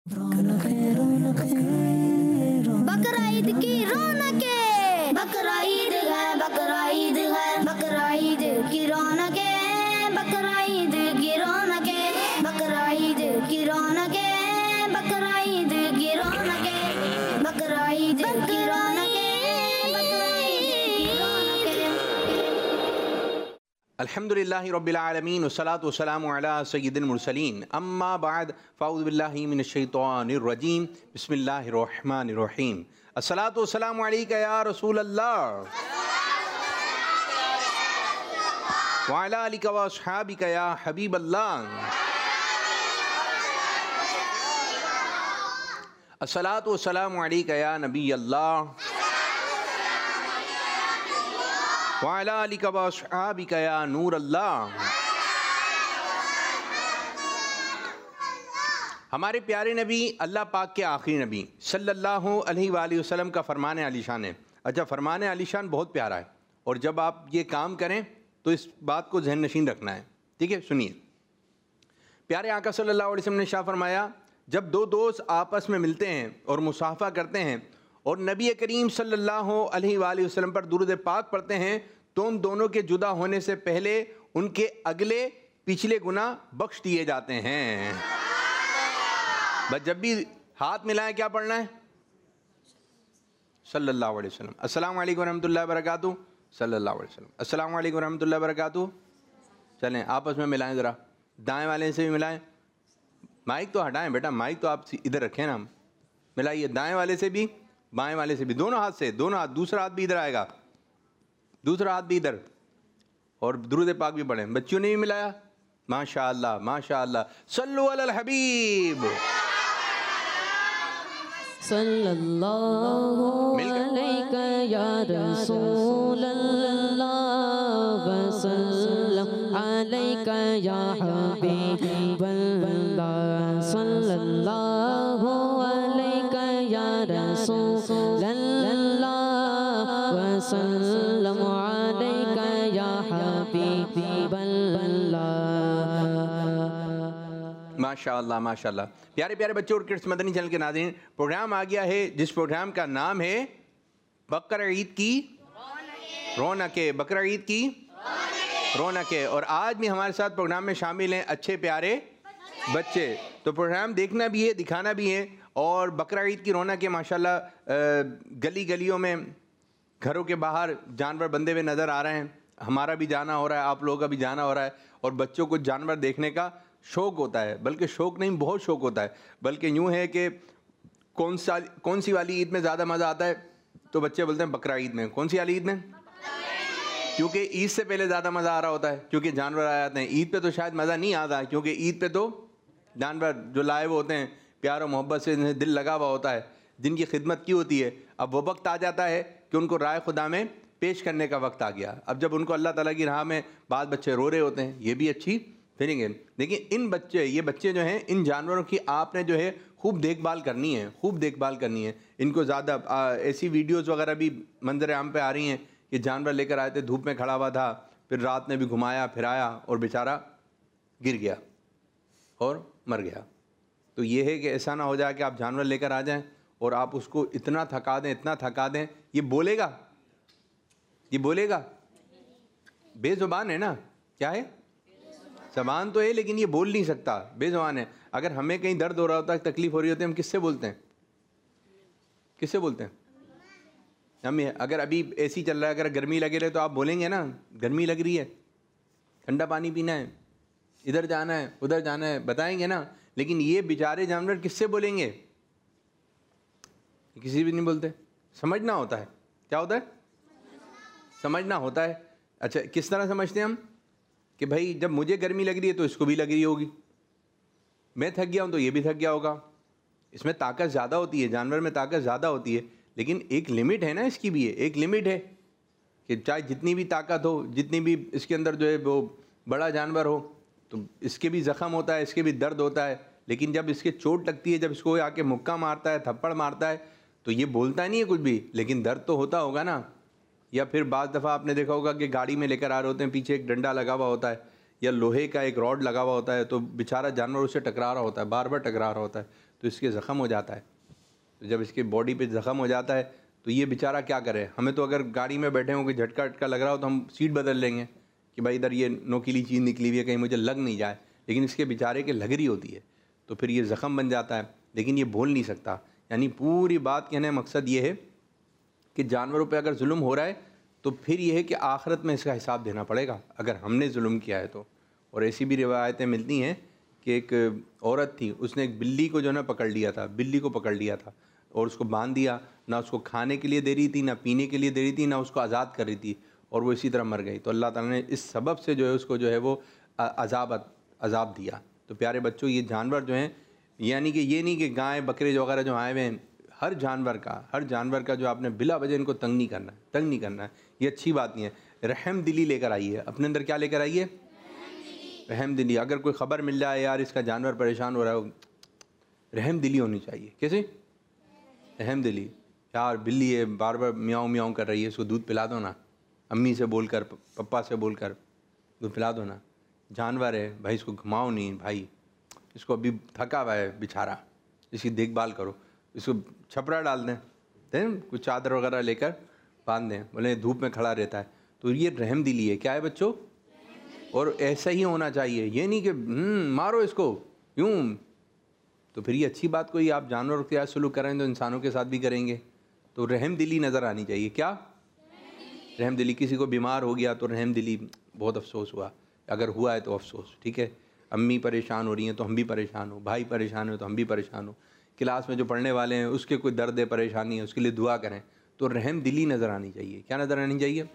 बकरा ईद की रौनकें, बकरा ईद है, बकरा ईद है, बकरा ईद की रौनकें, बकरा ईद की रौनकें, बकरा ईद की रौनकें, बकरा ईद की रौनकें, बकरा ईद की रौनकें, बकरा ईद की रौनकें। अल्हम्दुलिल्लाहि रब्बिल आलमीन वस्सलातु वस्सलामु अला सय्यिदिल मुरसलीन अम्मा बाद फ़अऊज़ु बिल्लाहि मिनश शैतानिर रजीम बिस्मिल्लाहिर रहमानिर रहीम अस्सलातु वस्सलामु अलैका या रसूल अल्लाह व अला आलिका व अस्हाबिका या हबीब अल्लाह अस्सलातु वस्सलामु अलैका या नबी अल्लाह वाला अलिका व अस्हाबिका या नूर अल्लाह। हमारे प्यारे नबी अल्लाह पाक के आखिरी नबी सल्लल्लाहु अलैहि वसल्लम का फरमान आलीशान है। अच्छा, फरमान आलीशान बहुत प्यारा है और जब आप ये काम करें तो इस बात को जहन नशीन रखना है। ठीक है, सुनिए। प्यारे आका सल्लल्लाहु अलैहि वसल्लम ने शाह फरमाया, जब दो दोस्त आपस में मिलते हैं और मुसाफा करते हैं और नबी करीम सल्लल्लाहु अलैहि वसल्लम पर दुरूद पाक पढ़ते हैं तो उन दोनों के जुदा होने से पहले उनके अगले पिछले गुनाह बख्श दिए जाते हैं। बस जब भी हाथ मिलाएं क्या पढ़ना है? सल्लल्लाहु अलैहि वसल्लम। अस्सलामु अलैकुम रहमतुल्लाहि व बरकातुहू। सल्लल्लाहु अलैहि वसल्लम। अस्सलामु अलैकुम रहमतुल्लाहि व बरकातुहू। चलें आपस में मिलाएं, ज़रा दाएं वाले से भी मिलाएं। माइक तो हटाएं बेटा, माइक तो आप इधर रखें ना। मिलाइए दाएं वाले से भी, बाएं वाले से भी, दोनों हाथ से, दोनों हाथ। दूसरा हाथ भी इधर आएगा, दूसरा हाथ भी इधर। और दुरूद पाक भी पढ़ें। बच्चियों ने भी मिलाया, माशाअल्लाह माशाअल्लाह। सल्लु अलल हबीब सल्लल्लाहु अलैका या रसूल अल्लाह वसल्लम अलैका या हबीब अल्लाह सल्लल्लाहु अलैका या रसूल अल्लाह वसल्लम अलैका या हबीब अल्लाह। माशाअल्लाह माशाअल्लाह। प्यारे प्यारे बच्चों और किड्स मदनी चैनल के नाज़रीन, प्रोग्राम आ गया है जिस प्रोग्राम का नाम है बकरा ईद की रौनकें। बकरा ईद की रौनकें। और आज भी हमारे साथ प्रोग्राम में शामिल हैं अच्छे प्यारे बच्चे। तो प्रोग्राम देखना भी है, दिखाना भी है। और बकरा ईद की रौनकें माशाअल्लाह गली गलियों में, घरों के बाहर जानवर बंधे हुए नज़र आ रहे हैं। हमारा भी जाना हो रहा है, आप लोगों का भी जाना हो रहा है। और बच्चों को जानवर देखने का शौक़ होता है, बल्कि शौक़ नहीं बहुत शौक़ होता है। बल्कि यूँ है कि कौन सी वाली ईद में ज़्यादा मज़ा आता है, तो बच्चे बोलते हैं बकरा ईद में। कौन सी वाली ईद में? क्योंकि ईद से पहले ज़्यादा मज़ा आ रहा होता है, क्योंकि जानवर आ जाते हैं। ईद पे तो शायद मज़ा नहीं आता, क्योंकि ईद पे तो जानवर जो लाए हुए होते हैं, प्यार और मोहब्बत से जिन्हें दिल लगा हुआ होता है, जिनकी खिदमत की होती है। अब वो वक्त आ जाता है कि उनको राय खुदा में पेश करने का वक्त आ गया। अब जब उनको अल्लाह ताला की राह में बाद बच्चे रो रहे होते हैं, ये भी अच्छी फीलिंग है। लेकिन ये बच्चे जो हैं, इन जानवरों की आपने जो है खूब देखभाल करनी है, खूब देखभाल करनी है। इनको ज़्यादा ऐसी वीडियोज़ वगैरह भी मंजर आम पे आ रही हैं कि जानवर लेकर आए थे, धूप में खड़ा हुआ था, फिर रात में भी घुमाया फिराया और बेचारा गिर गया और मर गया। तो ये है कि ऐसा ना हो जाए कि आप जानवर लेकर आ जाएं और आप उसको इतना थका दें, इतना थका दें, ये बोलेगा, ये बोलेगा? बेज़ुबान है ना? क्या है? ज़बान तो है लेकिन ये बोल नहीं सकता, बेज़ुबान है। अगर हमें कहीं दर्द हो रहा होता है, तकलीफ़ हो रही होती है, हम किससे बोलते हैं? किससे बोलते हैं? हम अगर अभी एसी चल रहा है, अगर गर्मी लगे रहे तो आप बोलेंगे ना, गर्मी लग रही है, ठंडा पानी पीना है, इधर जाना है, उधर जाना है, बताएंगे ना। लेकिन ये बेचारे जानवर किससे बोलेंगे? किसी भी नहीं बोलते। समझना होता है। क्या होता है? समझना होता है। अच्छा, किस तरह समझते हैं हम? कि भाई जब मुझे गर्मी लग रही है तो इसको भी लग रही होगी, मैं थक गया हूँ तो ये भी थक गया होगा। इसमें ताकत ज़्यादा होती है, जानवर में ताकत ज़्यादा होती है, लेकिन एक लिमिट है ना, इसकी भी है एक लिमिट है कि चाहे जितनी भी ताकत हो, जितनी भी इसके अंदर जो है वो बड़ा जानवर हो, तो इसके भी ज़ख़म होता है, इसके भी दर्द होता है। लेकिन जब इसके चोट लगती है, जब इसको आके मुक्का मारता है, थप्पड़ मारता है, तो ये बोलता नहीं है कुछ भी, लेकिन दर्द तो होता होगा ना। या फिर बाज़ दफ़ा आपने देखा होगा कि गाड़ी में लेकर आ रहे होते हैं, पीछे एक डंडा लगा हुआ होता है या लोहे का एक रॉड लगा हुआ होता है, तो बेचारा जानवर उससे टकरा रहा होता है, बार बार टकरा रहा होता है, तो इसके ज़ख़म हो जाता है। तो जब इसके बॉडी पे ज़ख़म हो जाता है तो ये बेचारा क्या करे। हमें तो अगर गाड़ी में बैठे हों कोई झटका झटका लग रहा हो तो हम सीट बदल लेंगे कि भाई इधर ये नोकीली चीज़ निकली हुई है, कहीं मुझे लग नहीं जाए, लेकिन इसके बेचारे के लग रही होती है तो फिर ये ज़ख़म बन जाता है, लेकिन ये बोल नहीं सकता। यानी पूरी बात कहने का मकसद ये है कि जानवरों पे अगर जुल्म हो रहा है तो फिर ये है कि आखिरत में इसका हिसाब देना पड़ेगा अगर हमने जुल्म किया है तो। और ऐसी भी रिवायतें मिलती हैं कि एक औरत थी, उसने एक बिल्ली को जो है ना पकड़ लिया था, बिल्ली को पकड़ लिया था और उसको बांध दिया, ना उसको खाने के लिए दे रही थी, ना पीने के लिए दे रही थी, ना उसको आज़ाद कर रही थी, और वो इसी तरह मर गई। तो अल्लाह ताला ने इस सबब से जो है उसको जो है वो अज़ाब दिया। तो प्यारे बच्चों, ये जानवर जो हैं, यानी कि ये नहीं कि गाय बकरे जो वगैरह जो आए हुए हैं, हर जानवर का जो आपने बिला वजह इनको तंग नहीं करना है, ये अच्छी बात नहीं है। रहम दिली लेकर आइए, अपने अंदर क्या लेकर आइए? रहम दिली। अगर कोई ख़बर मिल जाए यार इसका जानवर परेशान हो रहा है, रहम दिली होनी चाहिए। कैसे? रहम दिली। यार बिल्ली है बार बार म्याऊं म्याऊं कर रही है, इसको दूध पिला दो ना, अम्मी से बोलकर, पप्पा से बोलकर दूध पिला दो ना। जानवर है भाई, इसको घुमाओ नहीं भाई, इसको अभी थका हुआ है बेचारा, इसकी देखभाल करो, इसको छपरा डाल दें, कुछ चादर वगैरह लेकर बांध दें, बोले धूप में खड़ा रहता है। तो ये रहम दिली है। क्या है बच्चों? और ऐसा ही होना चाहिए, ये नहीं कि मारो इसको यूँ। तो फिर ये अच्छी बात कोई आप जानवरों के साथ सलूक करें तो इंसानों के साथ भी करेंगे। तो रहम दिली नज़र आनी चाहिए। क्या रहम दिली? किसी को बीमार हो गया तो रहम दिली, बहुत अफसोस हुआ, अगर हुआ है तो अफसोस, ठीक है। अम्मी परेशान हो रही हैं तो हम भी परेशान हो, भाई परेशान हो तो हम भी परेशान हो, क्लास में जो पढ़ने वाले हैं उसके कोई दर्द है, परेशानी है, उसके लिए दुआ करें। तो रहम दिली नज़र आनी चाहिए। क्या नज़र आनी चाहिए?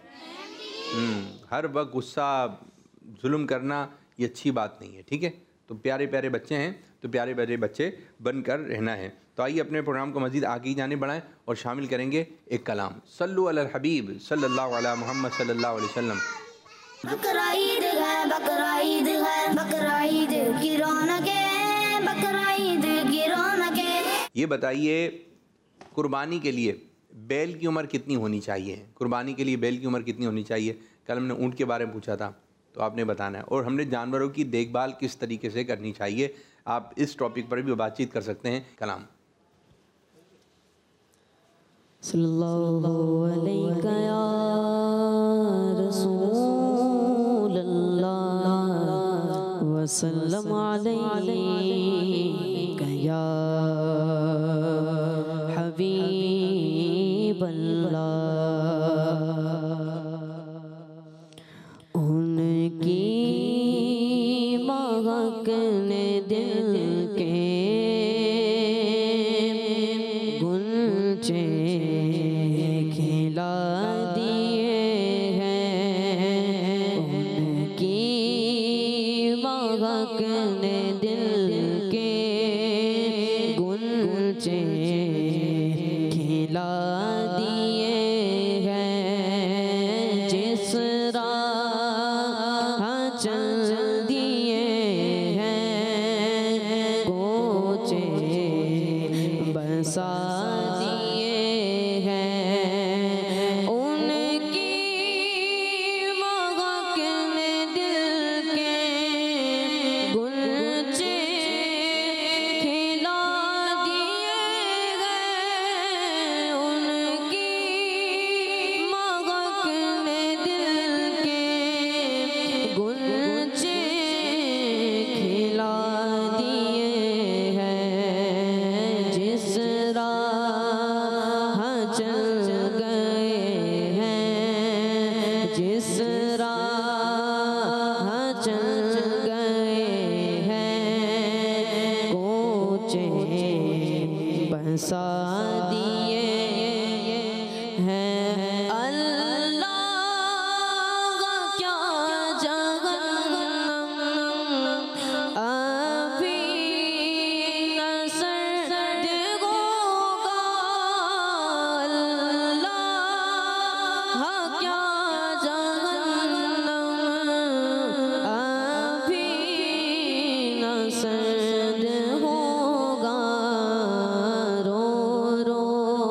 हर वक्त गुस्सा जुल्म करना ये अच्छी बात नहीं है, ठीक है। तो प्यारे प्यारे बच्चे हैं तो प्यारे प्यारे बच्चे बनकर रहना है। तो आइए अपने प्रोग्राम को मज़ीद आगे की जाने बढ़ाएं और शामिल करेंगे एक कलाम। सल्लु अलल हबीब सल्लल्लाहु अलैहि मुहम्मद सल्लल्लाहु अलैहि वसल्लम। बकरा ईद है, बकरा ईद है, बकरा ईद की रौनकें, बकरा ईद की रौनकें। ये बताइए, कुर्बानी के लिए बैल की उम्र कितनी होनी चाहिए? कुर्बानी के लिए बैल की उम्र कितनी होनी चाहिए? कल हमने ऊँट के बारे में पूछा था, तो आपने बताना है। और हमने जानवरों की देखभाल किस तरीके से करनी चाहिए, आप इस टॉपिक पर भी बातचीत कर सकते हैं। कलाम। सल्लल्लाहु अलैका या रसूल अल्लाह वसल्लम अलैका या हबीब अल्लाह। उनकी महक ने दिल के गुंचे खिला दिए हैं। उनकी महक ने दिल के गुंचे खिला दिए हैं। जिस राह चल दिए हैं, कोचे बसा दिए हैं। उनकी महक ने दिल के गुंचे खिला दिए हैं। उनकी महक ने दिल के गुंचे खिला दिए हैं। जिस राह चल गए हैं, जिस राह चल गए हैं, कोचे बसा दिए हैं। अल्लाह का क्या जहन्नम अभी न सर्द होगा। अल्लाह क्या जहन्नम अभी न सर्द होगा। रो रो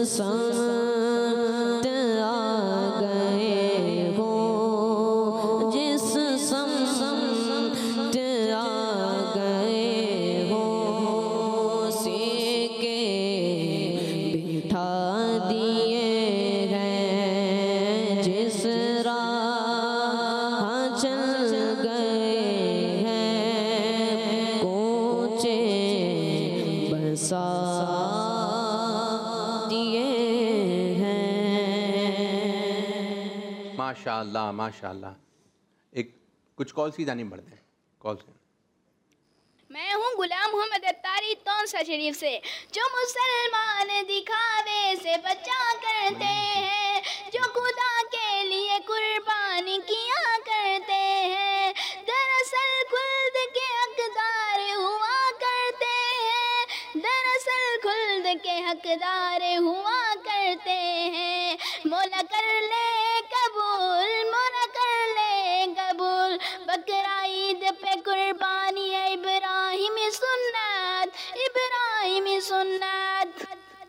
समत आ गए हो, जिस समत आ गए हो, सीके बिठा दिए हैं, जिस राह चल गए हैं, कोचे बसा दिए हैं। माशाअल्लाह माशाअल्लाह। एक कुछ कॉल सी जानी पड़ते हैं, कॉल से। मैं हूँ गुलाम मोहम्मद अत्तारी तौंसा शरीफ से। जो मुसलमान दिखावे से बचा करते हैं, जो खुदा के लिए कुर्बानी किया करते हैं, दरअसल खुल्द के हकदार हुआ करते हैं, दरअसल खुल्द के हकदार हुआ करते हैं। मौला कर ले कबूल, मौला कर ले कबूल, बकरा ईद पे कुर्बानी है इब्राहिमी सुन्नत, इब्राहिमी सुन्नत।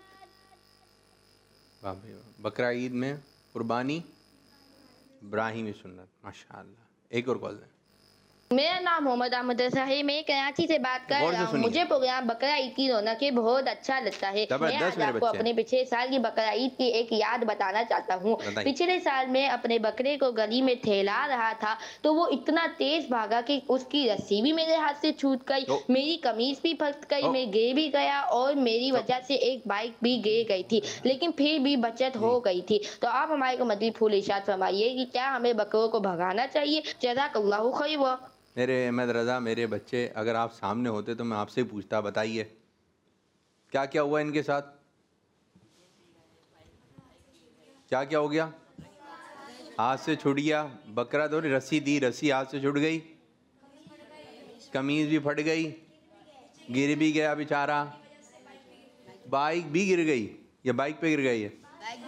वाह भाई वाह। बकरा ईद में कुर्बानी इब्राहिमी सुन्नत, माशाअल्लाह। एक और कॉल है। मेरा नाम मोहम्मद अहमद है, मैं कराची से बात कर गौर से रहा हूँ। सुनिए। मुझे प्रोग्राम बकरा ईद की रौनकें बहुत अच्छा लगता है। मैं जबरदस्त आज मेरे आपको बच्चे। अपने पिछले साल की बकरा ईद की एक याद बताना चाहता हूँ। बताइए। पिछले साल मैं अपने बकरे को गली में ठेला रहा था, तो वो इतना तेज भागा कि उसकी रस्सी भी मेरे हाथ से छूट गई, ओ। मेरी कमीज भी फट गई, ओ। मैं गिर भी गया और मेरी वजह से एक बाइक भी गिर गई थी, लेकिन फिर भी बचत हो गई थी। तो आप हमारे को मजीद फूल इरशाद फरमाइए कि क्या हमें बकरों को भगाना चाहिए? जज़ाकल्लाहु खैर। मेरे अहमद रज़ा, मेरे बच्चे अगर आप सामने होते तो मैं आपसे पूछता, बताइए क्या क्या हुआ इनके साथ? क्या क्या हो गया? हाथ से छूट गया बकरा, तो रस्सी दी, रस्सी हाथ से छूट गई, कमीज भी फट गई, गिर भी गया बेचारा, बाइक भी गिर गई, या बाइक पे गिर गई है?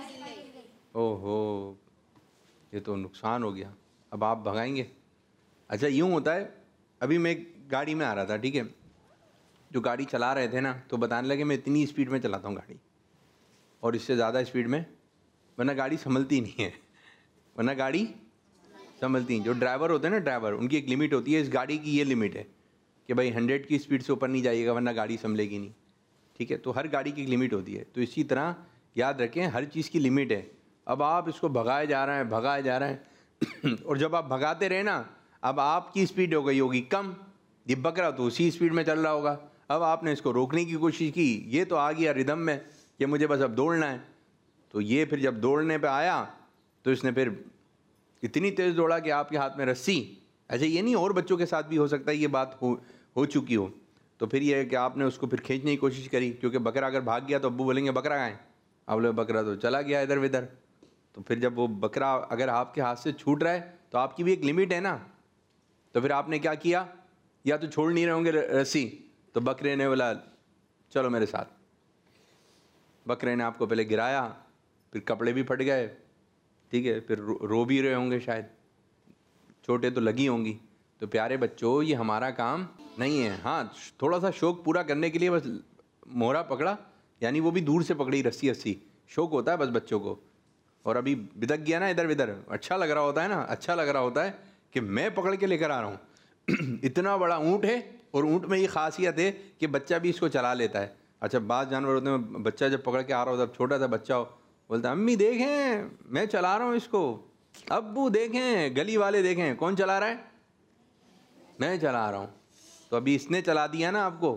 ओहो, ये तो नुकसान हो गया। अब आप भगाएंगे? अच्छा यूँ होता है, अभी मैं गाड़ी में आ रहा था, ठीक है, जो गाड़ी चला रहे थे ना, तो बताने लगे मैं इतनी स्पीड में चलाता हूँ गाड़ी, और इससे ज़्यादा स्पीड में, वरना गाड़ी संभलती नहीं है, वरना गाड़ी संभलती नहीं। जो ड्राइवर होते हैं ना, ड्राइवर, उनकी एक लिमिट होती है, इस गाड़ी की ये लिमिट है कि भाई 100 की स्पीड से ऊपर नहीं जाइएगा, वरना गाड़ी संभलेगी नहीं, ठीक है। तो हर गाड़ी की एक लिमिट होती है, तो इसी तरह याद रखें हर चीज़ की लिमिट है। अब आप इसको भगाए जा रहे हैं, भगाए जा रहे हैं और जब आप भगाते रहे ना, अब आपकी स्पीड हो गई होगी कम, ये बकरा तो उसी स्पीड में चल रहा होगा। अब आपने इसको रोकने की कोशिश की, ये तो आ गया रिदम में कि मुझे बस अब दौड़ना है, तो ये फिर जब दौड़ने पे आया तो इसने फिर इतनी तेज़ दौड़ा कि आपके हाथ में रस्सी। ऐसे ये नहीं, और बच्चों के साथ भी हो सकता है ये बात हो चुकी हो। तो फिर ये है कि आपने उसको फिर खींचने की कोशिश करी, क्योंकि बकरा अगर भाग गया तो अब्बू बोलेंगे बकरा कहाँ है, आप बोले बकरा तो चला गया इधर विधर। तो फिर जब वो बकरा अगर आपके हाथ से छूट रहा है तो आपकी भी एक लिमिट है ना, तो फिर आपने क्या किया, या तो छोड़ नहीं रहे होंगे रस्सी, तो बकरे ने बोला चलो मेरे साथ। बकरे ने आपको पहले गिराया, फिर कपड़े भी फट गए, ठीक है, फिर रो भी रहे होंगे शायद, चोटें तो लगी होंगी। तो प्यारे बच्चों, ये हमारा काम नहीं है। हाँ, थोड़ा सा शौक पूरा करने के लिए बस मोहरा पकड़ा, यानी वो भी दूर से पकड़ी रस्सी, रस्सी शौक होता है बस बच्चों को। और अभी बिदक गया ना इधर विधर, अच्छा लग रहा होता है ना, अच्छा लग रहा होता है कि मैं पकड़ के लेकर आ रहा हूँ इतना बड़ा ऊँट है, और ऊँट में ये खासियत है कि बच्चा भी इसको चला लेता है। अच्छा, बात जानवर होते हैं, बच्चा जब पकड़ के आ रहा होता है, छोटा सा बच्चा हो, बोलता है अम्मी देखें मैं चला रहा हूँ इसको, अब्बू देखें, गली वाले देखें, कौन चला रहा है, मैं चला रहा हूँ। तो अभी इसने चला दिया ना आपको,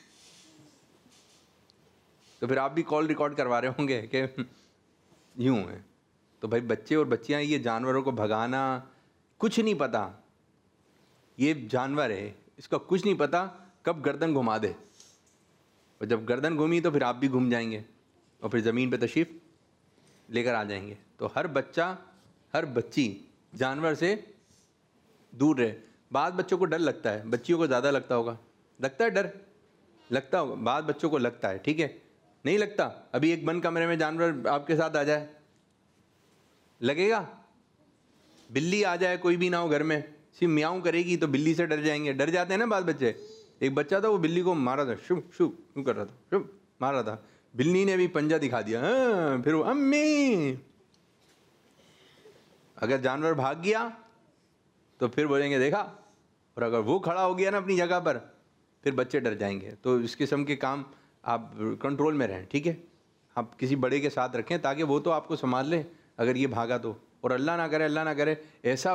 तो फिर आप भी कॉल रिकॉर्ड करवा रहे होंगे कि यूँ है। तो भाई बच्चे और बच्चियाँ, ये जानवरों को भगाना, कुछ नहीं पता, ये जानवर है, इसका कुछ नहीं पता कब गर्दन घुमा दे, और जब गर्दन घूमी तो फिर आप भी घूम जाएंगे, और फिर ज़मीन पे तशरीफ़ लेकर आ जाएंगे। तो हर बच्चा, हर बच्ची जानवर से दूर रहे। बाद बच्चों को डर लगता है, बच्चियों को ज़्यादा लगता होगा, लगता है डर, लगता होगा, बाद बच्चों को लगता है, ठीक है, नहीं लगता। अभी एक बंद कमरे में जानवर आपके साथ आ जाए, लगेगा? बिल्ली आ जाए, कोई भी ना हो घर में, सिर्फ म्याऊं करेगी तो बिल्ली से डर जाएंगे, डर जाते हैं ना बाद बच्चे। एक बच्चा था, वो बिल्ली को मारा था, शुभ शुभ क्यों कर रहा था, शुभ मार रहा था, बिल्ली ने भी पंजा दिखा दिया, हाँ, फिर वो अम्मी। अगर जानवर भाग गया तो फिर बोलेंगे देखा, और अगर वो खड़ा हो गया ना अपनी जगह पर, फिर बच्चे डर जाएंगे। तो इस किस्म के काम आप कंट्रोल में रहें, ठीक है। आप किसी बड़े के साथ रखें ताकि वो तो आपको संभाल ले अगर ये भागा तो। और अल्लाह ना करे ऐसा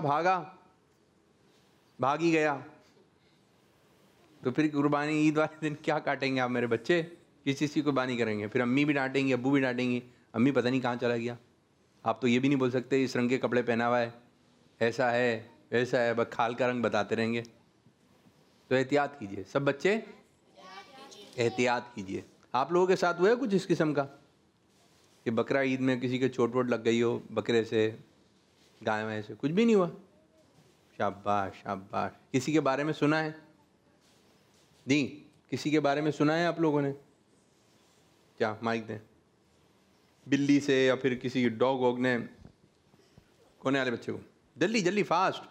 भाग ही गया तो फिर कुर्बानी ईद वाले दिन क्या काटेंगे आप मेरे बच्चे? किस चीज़ की कुर्बानी करेंगे? फिर अम्मी भी डांटेंगी, अब्बू भी डांटेंगी, अम्मी पता नहीं कहाँ चला गया। आप तो ये भी नहीं बोल सकते इस रंग के कपड़े पहना हुआ है, ऐसा है वैसा है, बस खाल का रंग बताते रहेंगे। तो एहतियात कीजिए, सब बच्चे एहतियात कीजिए। आप लोगों के साथ हुआ है कुछ इस किस्म का कि बकरा ईद में किसी के चोट वोट लग गई हो बकरे से, गाय में से? कुछ भी नहीं हुआ? शाबाश शाबाश। किसी के बारे में सुना है? दी, किसी के बारे में सुना है आप लोगों ने? क्या माइक दें। बिल्ली से या फिर किसी डॉग वॉग ने, कोने वाले बच्चे को, जल्दी जल्दी फास्ट।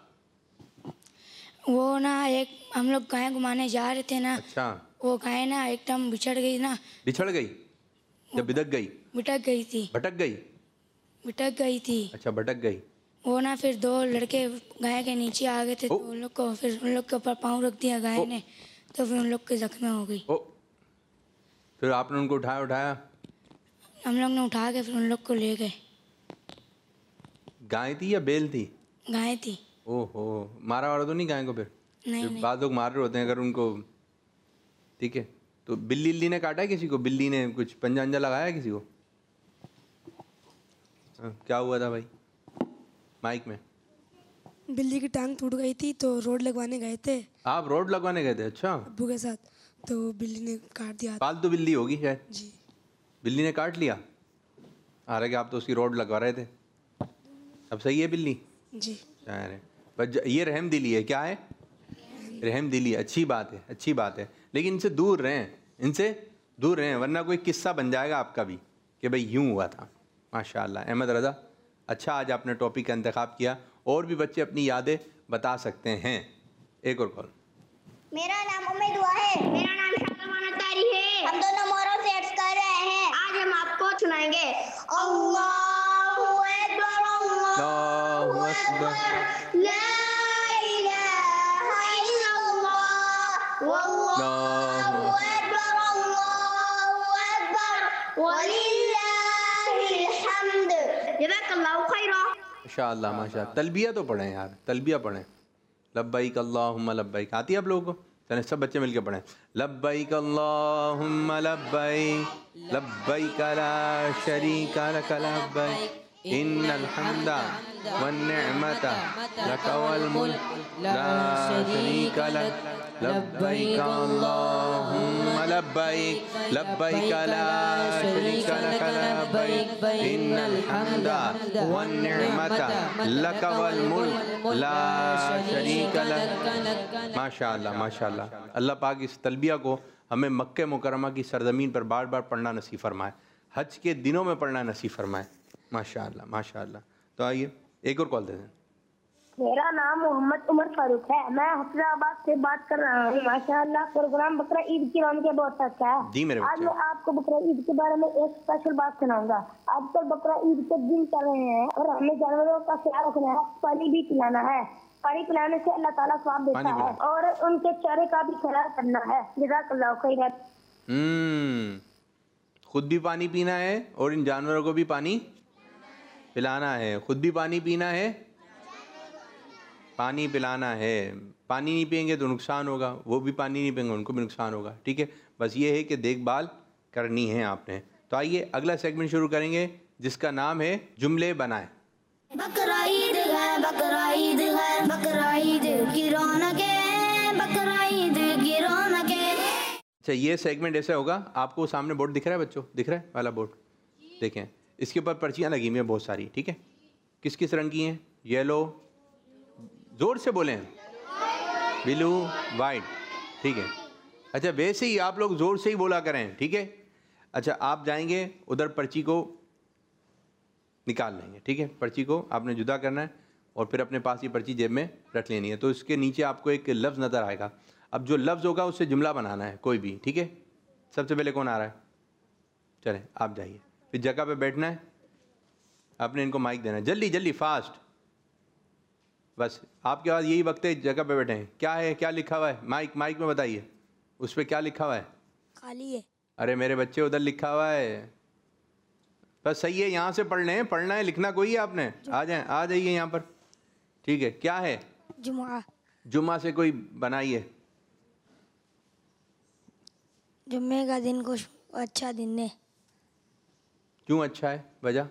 वो ना एक हम लोग गाय घुमाने जा रहे थे ना। अच्छा। वो गाय ना एकदम बिछड़ गई ना। बिछड़ गई या बिदक गई? बिटक गई थी। भटक गई? बिटक गई थी। अच्छा, भटक गई। वो ना फिर दो लड़के गाय के नीचे आ गए थे तो उन लोग को, फिर उन लोग के ऊपर पाँव रख दिया गाय ने, तो फिर उन लोग के जख्मी हो गई। फिर आपने उनको उठाया? हम लोग ने उठा के फिर उन लोग को ले गए। गाय थी या बैल थी? गाय थी। ओहो, मारा वारा तो नहीं गाय को? फिर नहीं। बाद लोग मार रहे होते हैं अगर उनको, ठीक है। तो बिल्ली ने काटा है किसी को? बिल्ली ने कुछ पंजा अंजा लगाया है किसी को? क्या हुआ था भाई माइक में? बिल्ली की टांग टूट गई थी तो रोड लगवाने गए थे। आप रोड लगवाने गए थे? अच्छा। अब्बू के साथ, तो बिल्ली ने काट दिया। पालतू बिल्ली होगी शायद। जी। बिल्ली ने काट लिया? हालांकि आप तो उसकी रोड लगवा रहे थे। अब सही है बिल्ली? जी। अरे बस ये रहम दिली है। क्या है? रहम दिली। अच्छी बात है, अच्छी बात है। लेकिन इनसे दूर रहें, इनसे दूर रहें, वरना कोई किस्सा बन जाएगा आपका भी कि भाई यूँ हुआ था। माशाअल्लाह। अहमद रज़ा, अच्छा आज आपने टॉपिक का इंतखाब किया। और भी बच्चे अपनी यादें बता सकते हैं। एक और कॉल। मेरा नाम उम्मीद हुआ है। मेरा नाम शाकरमाना तारी है। हम दोनों मोरल से अर्ज कर रहे हैं। आज हम आपको सुनाएंगे अल्लाहु अकबर, अल्लाहु अकबर, ला इलाहा इल्लल्लाह, वल्लाहु अकबर, अल्लाहु अकबर, वलिल्लाहिल हम्द। जज़ाकल्लाहु खैरा। माशाअल्लाह माशाअल्लाह। तलबिया तो पढ़ें यार, तलबिया पढ़ें। लब्बैक अल्लाहुम्मा लब्बैक आती है आप लोगों को? चलें सब बच्चे मिलकर पढ़ें। लब्बैक अल्लाहुम्मा लब्बैक, लब्बैक ला शरीका लक लब्बैक, इन्नल हम्दा वन निअमता लक वल मुल्क ला शरीका लक, लब्बैक अल्लाहुम्मा लब्बैक, लब्बैक ला शरीका लक लब्बैक, इन्नल हम्दा वन निअमता लक वल मुल्क ला शरीका लक। माशाअल्लाह माशाअल्लाह। अल्लाह पाक इस तलबिया को हमें मक्के मुकरमा की सरजमीन पर बार बार पढ़ना नसीब फरमाए, हज के दिनों में पढ़ना नसीब फरमाए। माशाअल्लाह माशाअल्लाह। तो आइए एक और कॉल दे दें। मेरा नाम मोहम्मद उमर फारूक है। मैं हफीजाबाद से बात कर रहा हूँ। माशाअल्लाह प्रोग्राम बकरा ईद की रौनक बहुत अच्छा है। जी मेरे आज मैं आपको बकरा ईद के बारे में एक स्पेशल बात सुनाऊंगा। आजकल बकरा ईद के दिन चल रहे हैं और हमें जानवरों का ख्याल रखना है, पानी भी पिलाना है। पानी पिलाने से अल्लाह ताला स्वाब देता है और उनके चेहरे का भी ख्याल करना है। जज़ाकल्लाहु खैर। खुद भी पानी पीना है और इन जानवरों को भी पानी पिलाना है। खुद भी पानी पीना है, पानी पिलाना है। पानी नहीं पियेंगे तो नुकसान होगा, वो भी पानी नहीं पियेंगे उनको भी नुकसान होगा। ठीक है, बस ये है कि देखभाल करनी है आपने। तो आइए अगला सेगमेंट शुरू करेंगे जिसका नाम है जुमले बनाएं। बकरा ईद है, बकरा ईद है, बकरा ईद की रौनक है, बकरा ईद की रौनक है। अच्छा, ये सेगमेंट ऐसा होगा, आपको सामने बोर्ड दिख रहा है बच्चों? दिख रहा है वाला बोर्ड? देखें, इसके ऊपर पर्चियाँ लगी हुई हैं बहुत सारी। ठीक है, किस किस रंग की हैं? येलो, जोर से बोलें, ब्लू, वाइट। ठीक है, अच्छा वैसे ही आप लोग जोर से ही बोला करें। ठीक है, अच्छा आप जाएंगे उधर पर्ची को निकाल लेंगे। ठीक है, पर्ची को आपने जुदा करना है और फिर अपने पास ही पर्ची जेब में रख लेनी है। तो इसके नीचे आपको एक लफ्ज़ नज़र आएगा। अब जो लफ्ज़ होगा उससे जुमला बनाना है कोई भी। ठीक है, सबसे पहले कौन आ रहा है? चलें आप जाइए, फिर जगह पे बैठना है, आपने इनको माइक देना है, जल्दी जल्दी फास्ट। बस आपके पास यही वक्त है, जगह पे बैठे हैं। क्या है, क्या लिखा हुआ है? माइक माइक में बताइए, उस पर क्या लिखा हुआ है? खाली है। अरे मेरे बच्चे, उधर लिखा हुआ है। बस सही है, यहाँ से पढ़ लें, पढ़ना है, लिखना कोई है आपने। आ जाए, आ जाइए यहाँ पर। ठीक है, क्या है? जुम्मा। जुम्मा से कोई बनाइए। जुम्मे का दिन कुछ अच्छा दिन है। क्यों अच्छा है, वजह?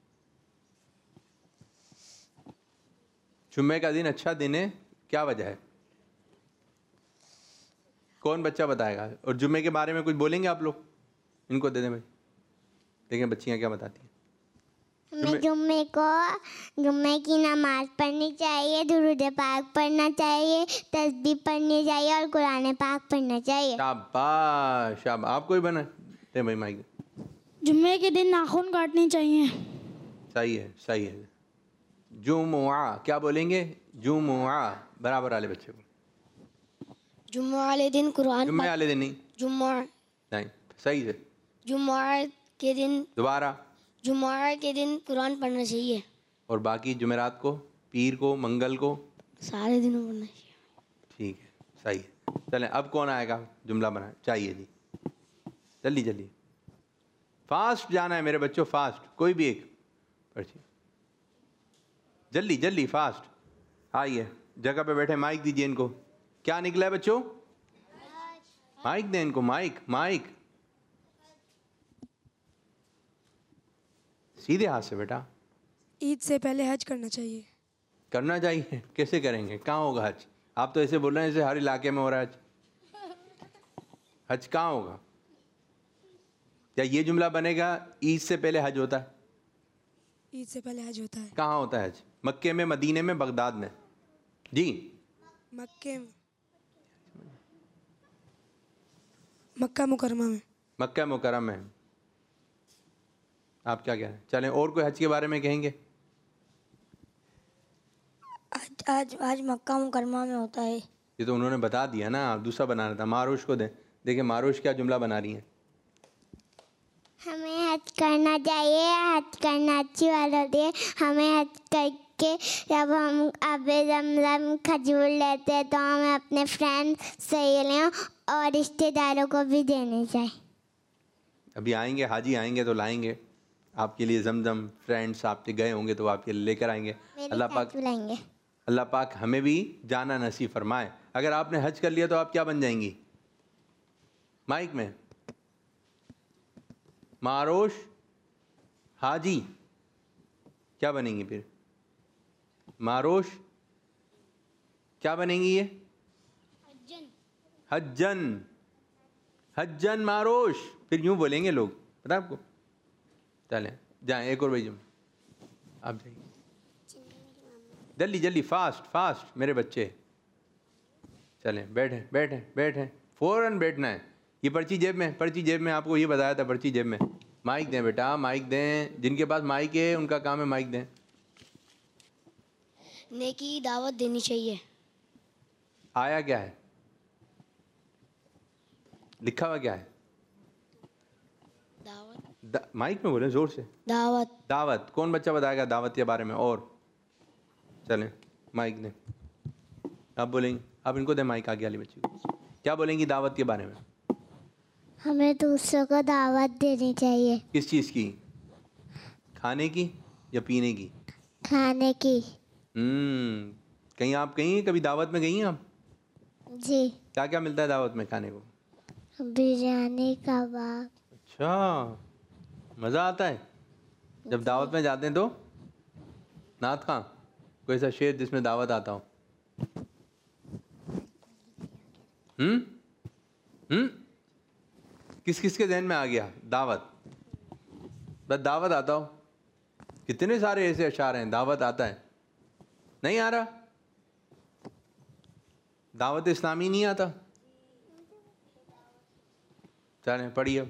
जुम्मे का दिन अच्छा दिन है, क्या वजह है? कौन बच्चा बताएगा? और जुम्मे के बारे में कुछ बोलेंगे आप लोग? इनको दे दें भाई, देखें बच्चियाँ क्या बताती हैं। हमें जुम्मे की नमाज पढ़नी चाहिए, दुरूद पाक पढ़ना चाहिए, तस्बीह पढ़नी चाहिए और कुरान पाक पढ़ना चाहिए। शाबाश शाबाश। आप कोई बना दे भाई माइक। जुम्मे के दिन नाखून काटने चाहिए। सही है, सही है। जुमुआ, क्या बोलेंगे? जुमुआ, बराबर वाले बच्चे को। जुम्मे वाले दिन कुरान। जुम्मे वाले दिन नहीं, जुम्मा नहीं, सही है। जुम्मा के दिन, दोबारा। जुम्मा के दिन कुरान पढ़ना चाहिए। और बाकी जुमेरात को, पीर को, मंगल को, सारे दिनों पढ़ना चाहिए। ठीक है, सही है। चलें अब कौन आएगा जुमला बना चाहिए जी, जल्दी जल्दी फास्ट जाना है मेरे बच्चों, फास्ट। कोई भी एक पर्ची, जल्दी जल्दी फास्ट। आइए जगह पे बैठे, माइक दीजिए इनको। क्या निकला है बच्चों? माइक दें इनको, माइक माइक। सीधे हाथ से बेटा। ईद से पहले हज करना चाहिए। करना चाहिए, कैसे करेंगे? कहाँ होगा हज? आप तो ऐसे बोल रहे हैं जैसे हर इलाके में हो रहा है हज। हज कहाँ होगा? क्या ये जुमला बनेगा ईद से पहले हज होता है? ईद से पहले हज होता है। कहाँ होता है हज? मक्के में, मदीने में, बगदाद में? जी मक्के में, मक्का मुकरमा में। मक्का मुकर्रम में। आप क्या कह रहे हैं? चलें और कोई हज के बारे में कहेंगे? आज मक्का मुकरमा में होता है। ये तो उन्होंने बता दिया ना, आप दूसरा बनाना था। मारूश को दें, देखिए मारूश क्या जुमला बना रही हैं। हमें हज करना चाहिए, हज करना अच्छी बात होती है। हमें हज करके जब हम आबे ज़मज़म खजूर लेते हैं तो हमें अपने फ्रेंड, सहेलियों और रिश्तेदारों को भी देने चाहिए। अभी आएंगे, हाजी आएंगे तो लाएंगे आपके लिए ज़मज़म। फ्रेंड्स आपके गए होंगे तो आपके लिए लेकर आएंगे। अल्लाह पाक हमें भी जाना नसीब फरमाए। अगर आपने हज कर लिया तो आप क्या बन जाएंगी? माइक में मारोश हाजी क्या बनेंगी? फिर मारोश क्या बनेंगी? ये हज्जन, हज्जन मारोश। फिर यूं बोलेंगे लोग, पता आपको? चलें जाएं, एक और भाई आप जाइए जल्दी जल्दी, फास्ट फास्ट मेरे बच्चे। चलें बैठें बैठें बैठें, फ़ौरन बैठना है। ये पर्ची जेब में, पर्ची जेब में, आपको ये बताया था, पर्ची जेब में। माइक दें बेटा, माइक दें। जिनके पास माइक है उनका काम है माइक दें। नेकी की दावत देनी चाहिए। आया क्या है? लिखा हुआ क्या है? दावत। माइक में बोले जोर से। दावत। दावत। कौन बच्चा बताएगा दावत के बारे में? और चलें माइक दें, आप बोलेंगे। आप इनको दें माइक, आगे वाली बच्ची को। क्या बोलेंगी दावत के बारे में? हमें दूसरों को दावत देनी चाहिए। किस चीज़ की? खाने की या पीने की? खाने की। कहीं आप कहीं कभी दावत में गई हैं आप? जी। क्या क्या मिलता है दावत में खाने को? बिरयानी, कबाब। अच्छा, मज़ा आता है जब दावत में जाते हैं तो? नात खां कोई ऐसा शेर जिसमें दावत आता हो? किस किस के ज़हन में आ गया दावत? बस दावत आता हो? कितने सारे ऐसे अशार हैं दावत आता है। नहीं आ रहा? दावत इस्लामी नहीं आता? चलें पढ़िए।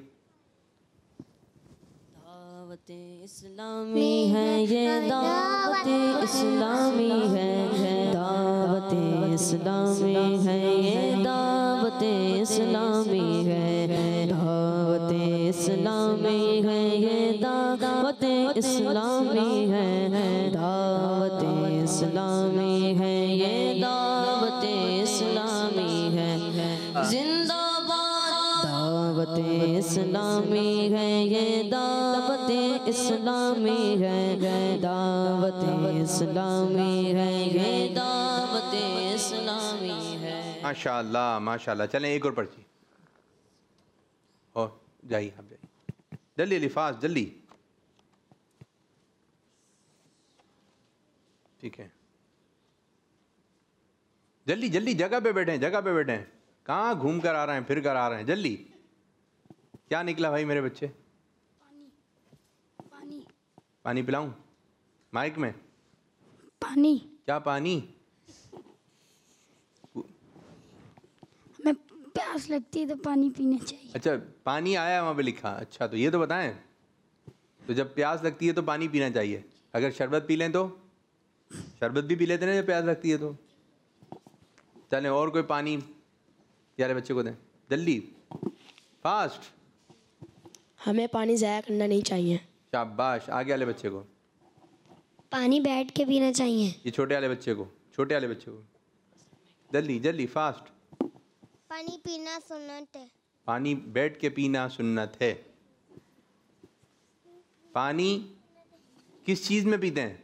दावत इस्लामी है ये, दावत इस्लामी है, दावत इस्लामी है ये, दावत इस्लामी है, दावत इस्लामी दावत इस्लामी है, दावत इस्लामी है, ये दावत इस्लामी है, जिंदाबाद दावत इस्लामी है, ये दावत इस्लामी है, दावत इस्लामी है, ये दावत इस्लामी है। माशाअल्लाह माशाअल्लाह। चलें एक और पर्ची और जाइए, आप जाइए जल्दी जल्दी फास्ट जल्दी। ठीक है, जल्दी जल्दी, जगह पे बैठे, जगह पे बैठे। कहाँ घूम कर आ रहे हैं, फिर कर आ रहे हैं, जल्दी। क्या निकला भाई मेरे बच्चे? पानी। पानी पिलाऊं माइक में? पानी। क्या पानी? हमें प्यास लगती है तो पानी पीना चाहिए। अच्छा, पानी आया वहाँ पे लिखा। अच्छा, तो ये तो बताएं, तो जब प्यास लगती है तो पानी पीना चाहिए। अगर शरबत पी लें तो? शरबत भी पी लेते हैं जब प्यास लगती है तो। चलें और कोई पानी प्यारे बच्चे को दें, जल्दी फास्ट। हमें पानी ज़ाया करना नहीं चाहिए। शाबाश। आगे वाले बच्चे को। पानी बैठ के पीना चाहिए। ये छोटे वाले बच्चे को, छोटे वाले बच्चे को, जल्दी जल्दी फास्ट। पानी पीना सुन्नत है। पानी बैठ के पीना सुन्नत है। पानी किस चीज़ में पीते हैं?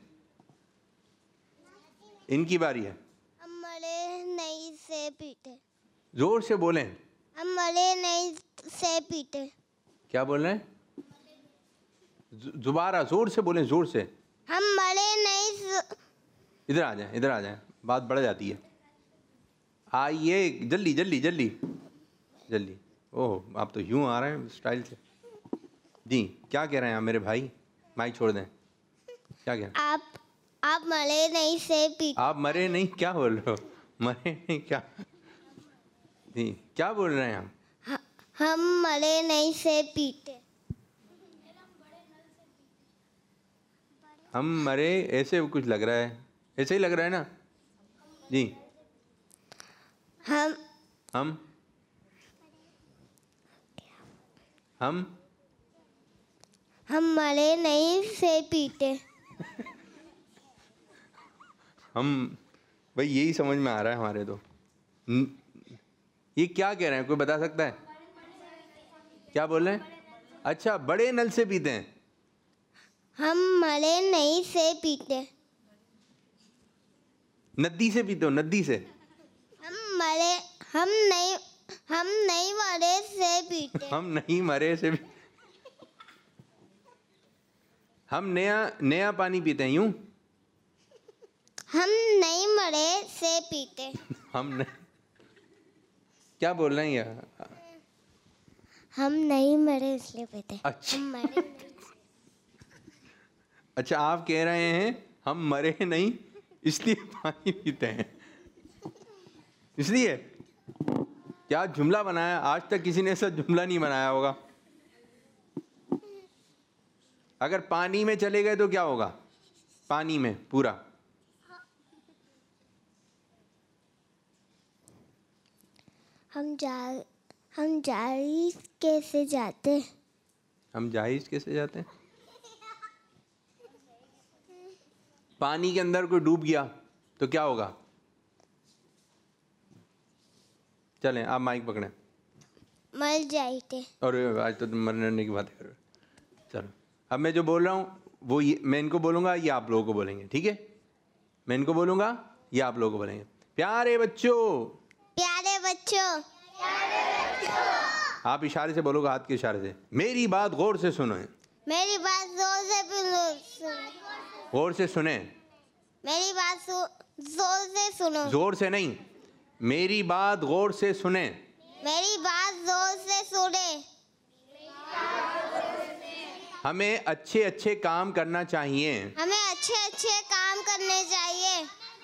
इनकी बारी है। हम मरे नहीं से पीते। जोर से बोलें। हम मरे नहीं से पीते। क्या बोल रहे हैं? दोबारा जोर से बोलें, जोर से। हम मरे नहीं। इधर आ जाएं, इधर आ जाएं, बात बढ़ जाती है। आइए जल्दी जल्दी जल्दी जल्दी। ओह, आप तो यूं आ रहे हैं स्टाइल से। जी क्या कह रहे हैं आप मेरे भाई? माइक छोड़ दें। क्या कह रहे हैं? आप मरे नहीं से पीते। आप मरे नहीं? क्या बोल रहे हो? मरे नहीं क्या? जी क्या बोल रहे हैं आप? हम मरे नहीं से पीते। हम मरे, ऐसे कुछ लग रहा है, ऐसे ही लग रहा है ना जी। हम मरे नहीं से पीते। हम भाई यही समझ में आ रहा है हमारे तो। ये क्या कह रहे हैं, कोई बता सकता है? क्या बोल रहे हैं? अच्छा, बड़े नल से पीते हैं। हम मरे नहीं से पीते। नदी से पीते हो? नदी से? हम नहीं मरे से पीते। हम नहीं मरे से हम नया पानी पीते हैं यूं। हम नहीं मरे से पीते। हम नहीं, क्या बोल रहे हैं यार? हम नहीं मरे इसलिए पीते। अच्छा, हम मरे नहीं। अच्छा, आप कह रहे हैं हम मरे नहीं इसलिए पानी पीते हैं, इसलिए? क्या जुमला बनाया? आज तक किसी ने ऐसा जुमला नहीं बनाया होगा। अगर पानी में चले गए तो क्या होगा? पानी में पूरा। हम जाहिज कैसे जाते? हम जाहिज कैसे जाते हैं? पानी के अंदर कोई डूब गया तो क्या होगा? चलें आप माइक पकड़ें। मर जाते। और आज तो मरने की बात कर रहे हो। चलो, अब मैं जो बोल रहा हूँ वो मैं इनको बोलूँगा, ये आप लोगों को बोलेंगे, ठीक है? मैं इनको बोलूँगा, ये आप लोगों को बोलेंगे। प्यारे बच्चों, प्यारे बच्चों, आप इशारे से बोलोगे, हाथ के इशारे से। मेरी बात गौर से सुनो। मेरी बात जोर से सुनो। गौर से सुने। मेरी बात जोर से सुनो। जोर से नहीं, मेरी बात गौर से सुने। मेरी बात जोर से सुने। हमें अच्छे अच्छे काम करना चाहिए। हमें अच्छे अच्छे काम करने चाहिए।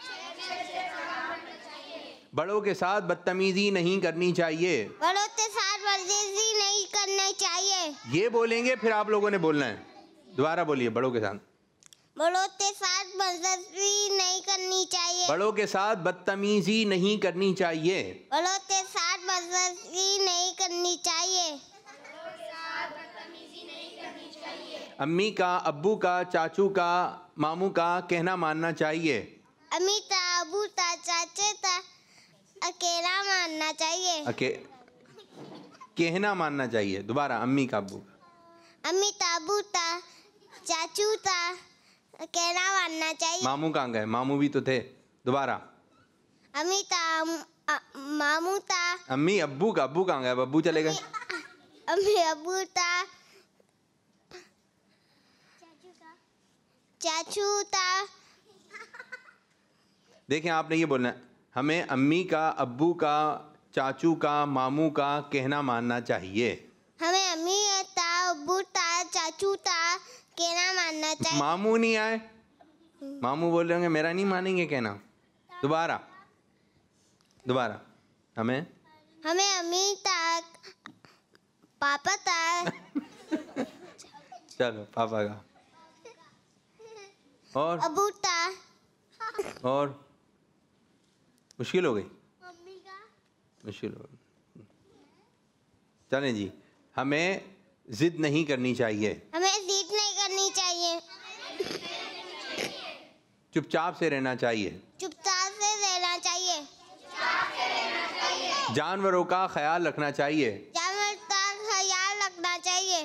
बड़ों के साथ बदतमीजी नहीं करनी चाहिए। बड़ों के साथ बदतमीजी नहीं करनी चाहिए। ये बोलेंगे, फिर आप लोगों ने बोलना है। दोबारा बोलिए, बड़ों के साथ। बड़ों के साथ बदतमीजी नहीं करनी चाहिए। बड़ों के साथ बदतमीजी नहीं करनी चाहिए। बड़ों के साथ बदतमीजी नहीं करनी चाहिए। अम्मी का, अब्बू का, चाचू का, मामू का कहना मानना चाहिए। अम्मी ता, अबू ता, चाचे ता अकेला मानना चाहिए। कहना मानना चाहिए। दोबारा, अम्मी का, अब्बू का। अम्मी ता, अबू ता, चाचू ता अकेला मानना चाहिए। मामू कहाँ गए? मामू भी तो थे। दोबारा, अम्मी ता, मामू ता। अम्मी अब्बू का, अब्बू कहाँ गए? अब्बू चले गए। अम्मी अबू ता, चाचू ता। देखें, आपने ये बोलना है, हमें अम्मी का, अब्बू का, चाचू का, मामू का कहना मानना चाहिए। हमें अम्मी ता, अब्बू ता, चाचू ता कहना मानना चाहिए। मामू नहीं आए, मामू बोल रहे होंगे मेरा नहीं मानेंगे कहना। दोबारा, दोबारा, हमें अम्मी ता, पापा ता। चलो, पापा का और अबू ता। और मुश्किल हो गई। मुश्किल हो गई। चलें जी, हमें जिद नहीं करनी चाहिए। हमें जिद नहीं करनी चाहिए। चुपचाप से रहना चाहिए। चुपचाप से रहना चाहिए। जानवरों का ख्याल रखना चाहिए। जानवर का ख्याल रखना चाहिए।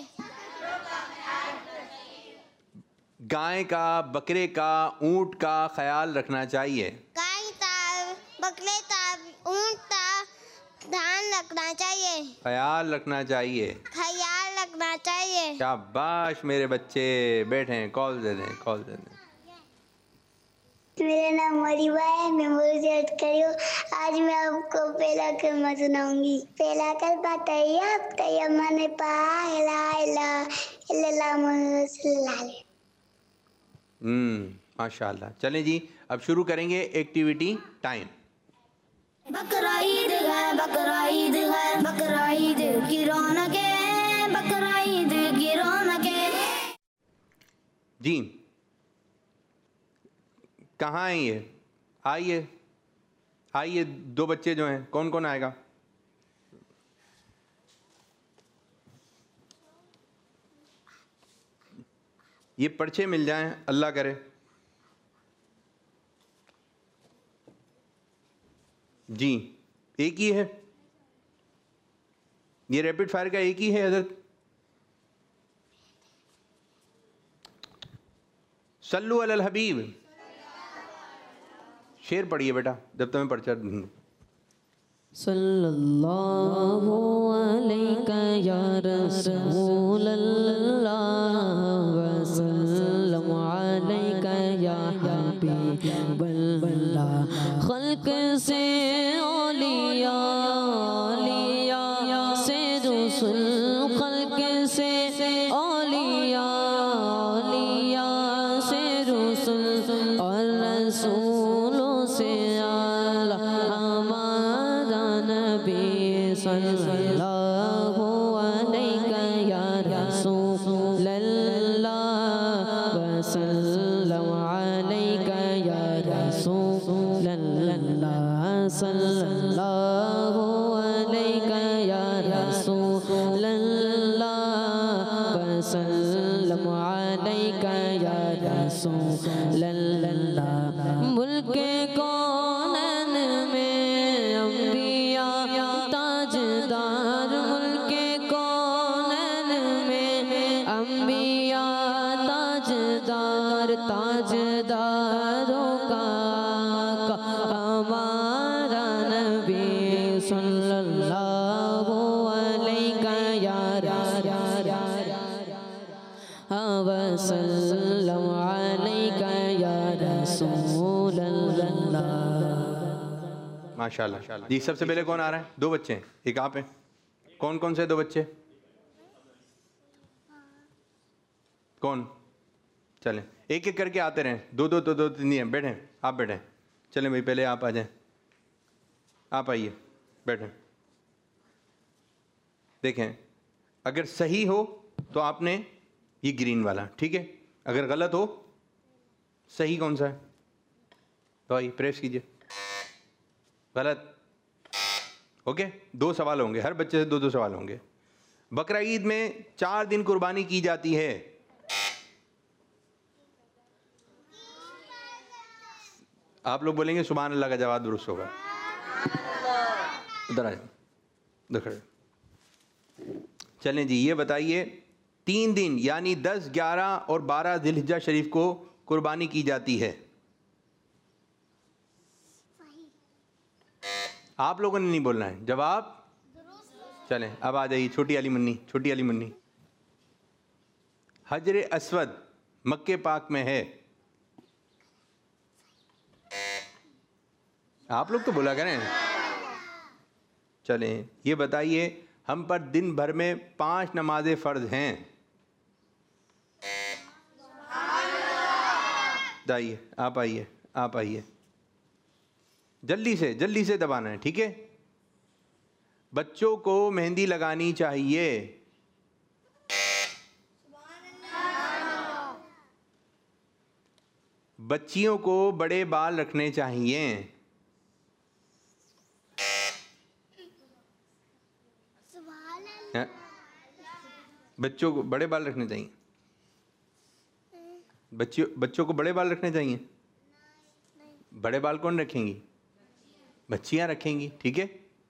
गाय का, बकरे का, ऊंट का ख्याल रखना चाहिए। गाय का, बकरे का, ऊंट का ध्यान रखना चाहिए। ख्याल रखना चाहिए। ख्याल रखना चाहिए। शाबाश मेरे बच्चे, बैठे, कॉल दे दें, कॉल दे दें। मेरा नाम मरीबा है, मैं मुर्शिद करियो। आज मैं आपको पहला कलमा सुनाऊंगी। पहला कलमा तैयब तैयब माने पा इला इला इल्लल्लाह मुहम्मद रसूलुल्लाह। माशाल्लाह। चलें जी, अब शुरू करेंगे एक्टिविटी टाइम। बकरा ईद है, बकरा ईद है, बकरा ईद की रौनकें, बकरा ईद की रौनकें। जी, कहाँ हैं ये? आइए, आइए, दो बच्चे जो हैं, कौन कौन आएगा? ये पर्चे मिल जाएं, अल्लाह करे। जी, एक ही है, ये रैपिड फायर का एक ही है हज़रत। सल्लु अलल हबीब। शेर पढ़िए बेटा, जब तुम्हें पर्चा दूंगा। सल्लल्लाहु अलैका या रसूलल्लाह वसल्लम अलैका या हबीबल्लाह। खल्क से औलिया औलिया से रसूल, खल्क से औलिया औलिया से रसूल और रसूलों से आला हमारा नबी सल्लल्लाहु अलैका या रसूलल्लाह वसल्लम अलैका या रसूलल्लाह सल्लल्लाहु अलैका या रसूलल्लाह वसल्लम अलैका या रसूलल्लाह। मुल्क कौनन में अंबिया ताजदार, मुल्क कौनन में अंबिया ताजदार, ताजदारों का हमारा नबी सल्लल्लाहु अलैका या वसल्लम अलैका या रसूलल्लाह। माशाल्लाह जी। सबसे पहले कौन आ रहा है? दो बच्चे हैं, एक आप हैं। कौन कौन से दो बच्चे? कौन? चलें, एक एक करके आते रहें। दो दो तो दो तीन हैं। बैठें, आप बैठें। चलें भाई, पहले आप आ जाएं। आप आइए, बैठें। देखें, अगर सही हो तो आपने ये ग्रीन वाला, ठीक है। अगर गलत हो, सही कौन सा है? तो भाई प्रेस कीजिए। गलत। ओके, दो सवाल होंगे, हर बच्चे से दो दो सवाल होंगे। बकरा ईद में 4 दिन कुर्बानी की जाती है। आप लोग बोलेंगे सुभान अल्लाह का जवाब दुरुस्त होगा। उधर आ जाओ, देखो। चलें जी, ये बताइए 3 दिन यानी 10, 11 और 12 ज़िलहिज्जा शरीफ को कुर्बानी की जाती है। आप लोगों ने नहीं बोलना है जवाब। चलें अब आ जाइए, छोटी वाली मुन्नी, छोटी वाली मुन्नी। हजर अस्वद मक्के पाक में है। आप लोग तो बोला करें। चलें ये बताइए, हम पर दिन भर में 5 नमाजें फ़र्ज हैं। जाइए, आप आइए, आप आइए, जल्दी से दबाना है, ठीक है। बच्चों को मेहंदी लगानी चाहिए। बच्चियों को बड़े बाल रखने चाहिए। बच्चों को बड़े बाल रखने चाहिए। बच्चों को बड़े बाल रखने चाहिए। बड़े बाल कौन रखेंगी? बच्चियां रखेंगी, ठीक है।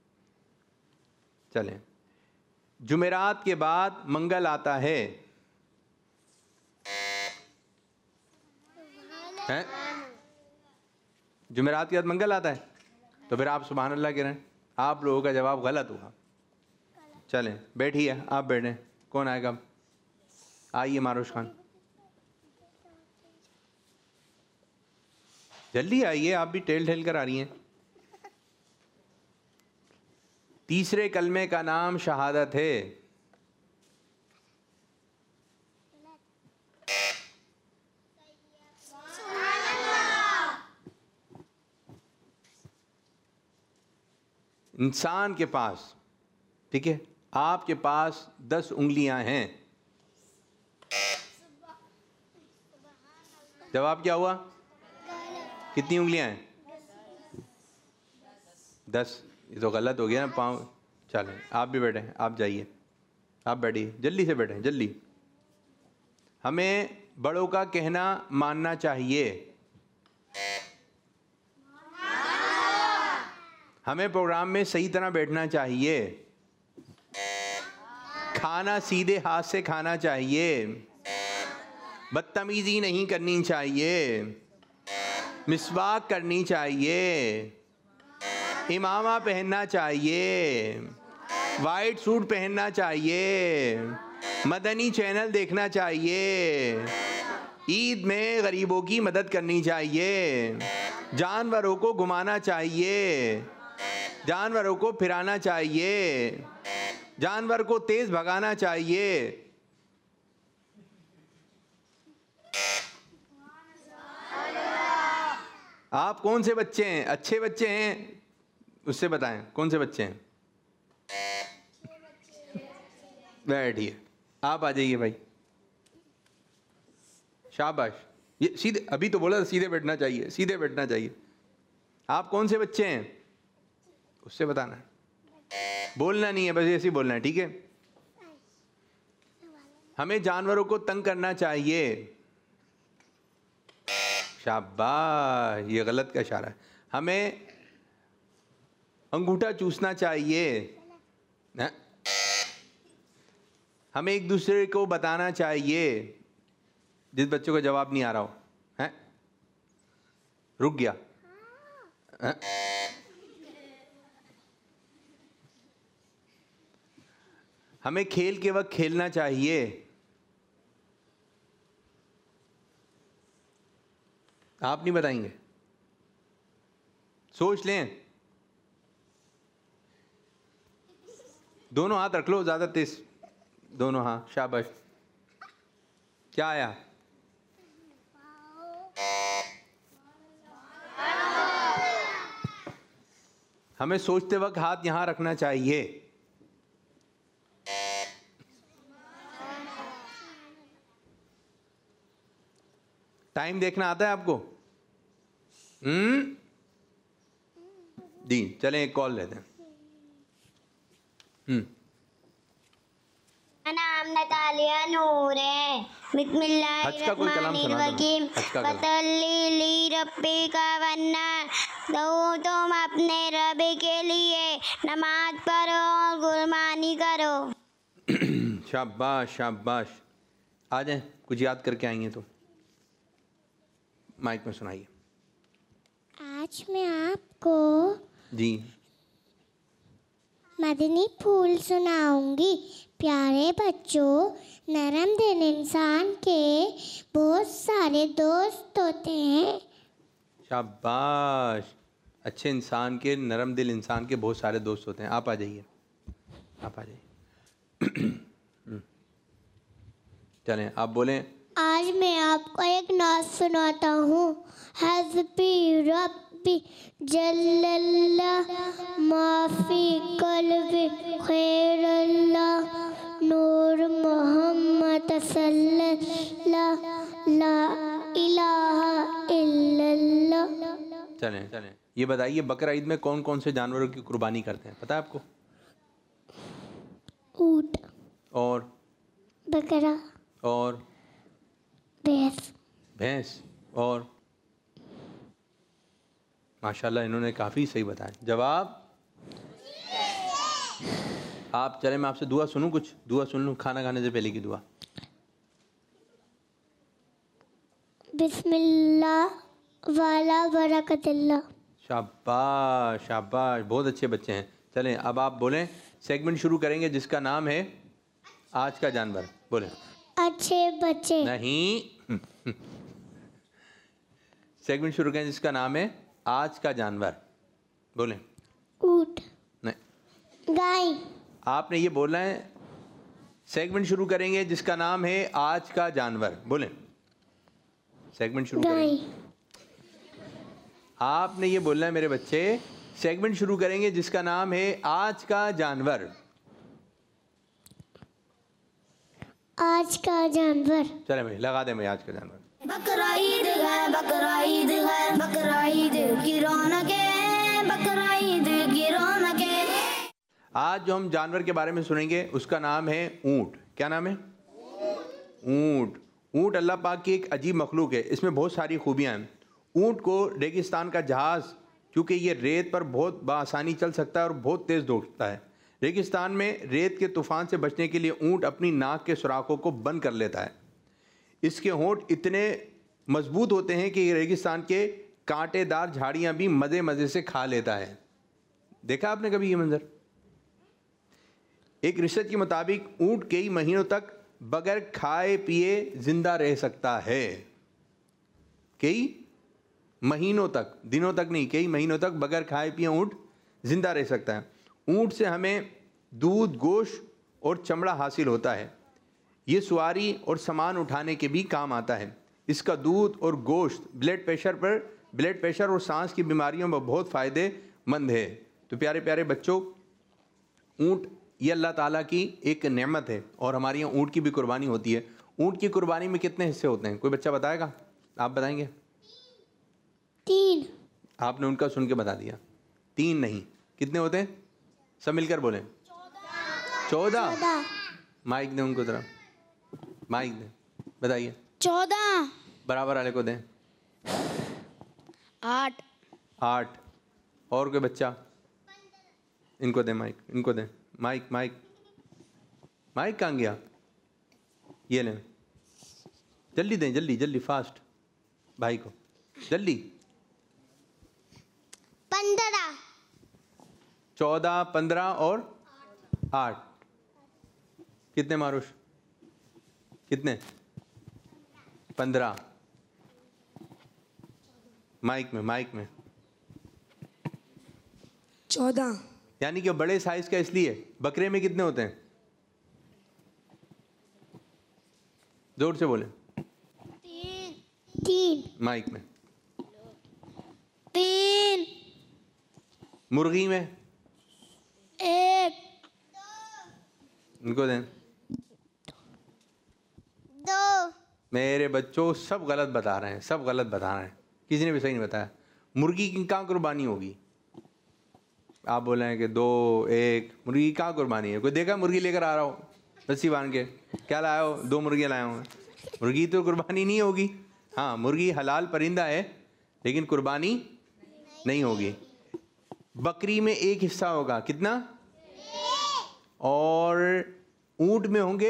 चलें, जुमेरात के बाद मंगल आता है। हैं? जुमेरात के बाद मंगल आता है, तो फिर आप सुभान अल्लाह कह रहे हैं। आप लोगों का जवाब गलत हुआ। चलें बैठिए, आप बैठें। कौन आएगा? आइए मारूश खान, जल्दी आइए, आप भी ठेल कर आ रही हैं। तीसरे कलमे का नाम शहादत है। इंसान के पास, ठीक है, आपके पास 10 उंगलियां हैं। जवाब क्या हुआ? कितनी उंगलियां हैं? 10। ये तो गलत हो गया ना, पाँव। चलें आप भी बैठें, आप जाइए, आप बैठिए, जल्दी से बैठें, जल्दी। हमें बड़ों का कहना मानना चाहिए। हमें प्रोग्राम में सही तरह बैठना चाहिए। खाना सीधे हाथ से खाना चाहिए। बदतमीजी नहीं करनी चाहिए। मिसवाक करनी चाहिए। इमामा पहनना चाहिए। वाइट सूट पहनना चाहिए। मदनी चैनल देखना चाहिए। ईद में गरीबों की मदद करनी चाहिए। जानवरों को घुमाना चाहिए। जानवरों को फिराना चाहिए। जानवर को तेज भगाना चाहिए। आप कौन से बच्चे हैं? अच्छे बच्चे हैं? उससे बताएं कौन से बच्चे हैं। बैठिए, आप आ जाइए भाई, शाबाश। ये सीधे, अभी तो बोला सीधे बैठना चाहिए, सीधे बैठना चाहिए। आप कौन से बच्चे हैं? उससे बताना है, बोलना नहीं है, बस ऐसे ही बोलना है, ठीक है। हमें जानवरों को तंग करना चाहिए। शाबाश, ये गलत का इशारा है। हमें अंगूठा चूसना चाहिए। हमें एक दूसरे को बताना चाहिए। जिस बच्चों को जवाब नहीं आ रहा हो, हैं? रुक गया, हैं? हमें खेल के वक्त खेलना चाहिए। आप नहीं बताएंगे? सोच लें। दोनों हाथ रख लो, ज्यादा तेज, दोनों हाथ, शाबाश। क्या आया? हमें सोचते वक्त हाथ यहां रखना चाहिए। टाइम देखना आता है आपको? जी, चलें एक कॉल लेते हैं। मेरा नाम तालिया नूर है। हज का कोई कलाम सुना दो। हज का कलाम। बतल्ली रब्बी का वन्ना, दो तुम अपने रब के लिए नमाज पढ़ो और गुरबानी करो। शाबाश शाबाश। आ जाए, कुछ याद करके आएंगे तो माइक में सुनाइए। आज मैं आपको जी मदनी फूल सुनाऊंगी। प्यारे बच्चों, नरम दिल इंसान के बहुत सारे दोस्त होते हैं। शाबाश। अच्छे इंसान के, नरम दिल इंसान के बहुत सारे दोस्त होते हैं। आप आ जाइए, आप आ जाइए। चलें, आप बोलें। आज मैं आपको एक नात सुनाता हूँ। हस्बी रब्बी जल्लल्लाह माफी कल्बी खैरल्लाह नूर मोहम्मद सल्लल्लाह ला इलाहा इल्लल्लाह। चलें चलें, ये बताइए बकरा ईद में कौन कौन से जानवरों की कुर्बानी करते हैं, पता है आपको? ऊँट और बकरा और भैंस भैंस और माशाल्लाह इन्होंने काफ़ी सही बताया जवाब। आप चले, मैं आपसे दुआ सुनूं, कुछ दुआ सुन लूं खाना खाने से पहले की दुआ। बिस्मिल्लाह वाला बरकतल्लाह। शाबाश शाबाश, बहुत अच्छे बच्चे हैं। चलें, अब आप बोलें। सेगमेंट शुरू करेंगे जिसका नाम है आज का जानवर। बोलें। अच्छे बच्चे नहीं। सेगमेंट शुरू करें जिसका नाम है आज का जानवर। बोलें। ऊँट नहीं, गाय। आपने ये बोलना है। सेगमेंट शुरू करेंगे जिसका नाम है आज का जानवर। बोलें। सेगमेंट शुरू करेंगे। आपने ये बोलना है मेरे बच्चे। सेगमेंट शुरू करेंगे जिसका नाम है आज का जानवर। आज का जानवर। चले भाई, लगा दे मैं आज का जानवर। बकरा ईद है, बकरा ईद है, बकरा ईद की रौनक है, बकरा ईद की रौनक है। आज जो हम जानवर के बारे में सुनेंगे उसका नाम है ऊँट। क्या नाम है? ऊँट। ऊँट अल्लाह पाक की एक अजीब मखलूक है। इसमें बहुत सारी खूबियाँ हैं। ऊँट को रेगिस्तान का जहाज़, क्योंकि ये रेत पर बहुत बआसानी चल सकता है और बहुत तेज़ दौड़ता है। रेगिस्तान में रेत के तूफ़ान से बचने के लिए ऊँट अपनी नाक के सुराखों को बंद कर लेता है। इसके होंठ इतने मजबूत होते हैं कि रेगिस्तान के कांटेदार झाड़ियाँ भी मज़े मज़े से खा लेता है। देखा आपने कभी ये मंजर? एक रिसर्च के मुताबिक ऊँट कई महीनों तक बगैर खाए पिए ज़िंदा रह सकता है। कई महीनों तक, दिनों तक नहीं, कई महीनों तक बगैर खाए पिए ऊँट ज़िंदा रह सकता है। ऊँट से हमें दूध, गोश्त और चमड़ा हासिल होता है। ये सवारी और सामान उठाने के भी काम आता है। इसका दूध और गोश्त ब्लड प्रेशर और सांस की बीमारियों में बहुत फ़ायदेमंद है। तो प्यारे प्यारे बच्चों, ऊँट ये अल्लाह ताला की एक नेमत है और हमारे यहाँ ऊँट की भी कुर्बानी होती है। ऊँट की कुर्बानी में कितने हिस्से होते हैं? कोई बच्चा बताएगा? आप बताएंगे? 3। आपने उनका सुन के बता दिया। 3 नहीं, कितने होते हैं? सब मिलकर बोलें। 14। माइक दें उनको तरफ, माइक दें, बताइए। 14। बराबर वाले को दें। 8। और कोई बच्चा? इनको दें माइक, इनको दें माइक। माइक कहाँ गया? ये लें, जल्दी दें, जल्दी फास्ट भाई को, जल्दी। 15। 14, 15 और 8 कितने मारुष? कितने? 15। माइक में 14। यानी कि बड़े साइज का इसलिए। बकरे में कितने होते हैं? जोर से बोले। 3। माइक में। 3। मुर्गी में? 1। इनको दें। 2। मेरे बच्चों सब गलत बता रहे हैं, किसी ने भी सही नहीं बताया। मुर्गी की कहाँ कुर्बानी होगी? आप बोल रहे हैं कि 2, 1। मुर्गी की कहाँ कुर्बानी है? कोई देखा मुर्गी लेकर आ रहा हो? रस्सी बांध के। क्या लाया हो? 2 मुर्गियाँ लाया हूँ। मुर्गी तो कुर्बानी नहीं होगी। हाँ, मुर्गी हलाल परिंदा है लेकिन कुर्बानी नहीं होगी। बकरी में एक हिस्सा होगा, कितना? और ऊंट में होंगे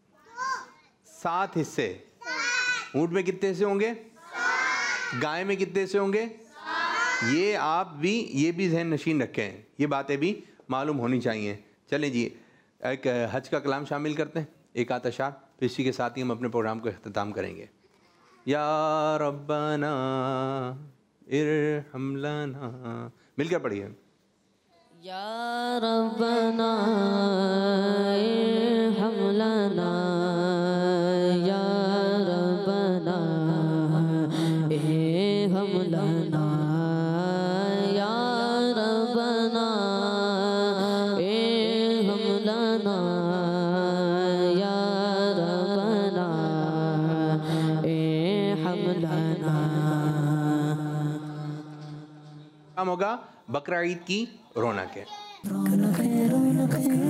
7 हिस्से। ऊंट में कितने हिस्से होंगे? गाय में कितने हिस्से होंगे? ये आप भी ये भी जहन नशीन रखें, ये बातें भी मालूम होनी चाहिए। चलें जी, एक हज का कलाम शामिल करते हैं, एक आत अशार, फिर इसी के साथ ही हम अपने प्रोग्राम को अख्ताम करेंगे। या रब्बना इरहम लना, मिलकर पढ़िए। या रब्बना इरहम लना, या रब्बना इरहम लना, या रब्बना इरहम लना, या रब्बना इरहम लना। काम होगा बकरा ईद की रौनक है।